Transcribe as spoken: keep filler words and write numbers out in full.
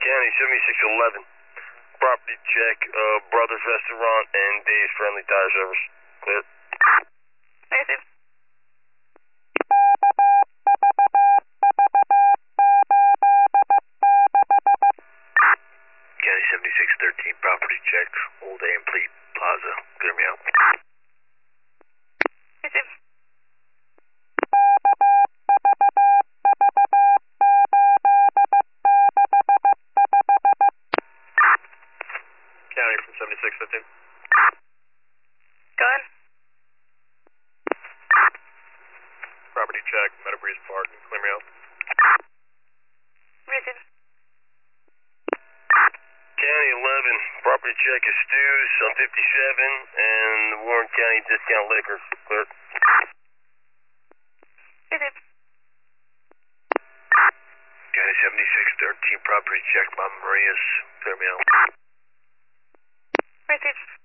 County seventy-six eleven. Property check, uh, Brothers Restaurant and Dave's Friendly Tire Service. Clear. Negative. County seventy-six thirteen. Property check, Old Ampleet Plaza. Clear me out. Negative. County from seventy-six fifteen. Go ahead. Property check, Meadow Breeze Park. Clear me out. Negative. County eleven. Property check is Stu's on fifty-seven and the Warren County Discount Liquors. Clear. Negative. County seventy-six thirteen. Property check, Mama Maria's. Clear me out. Negative.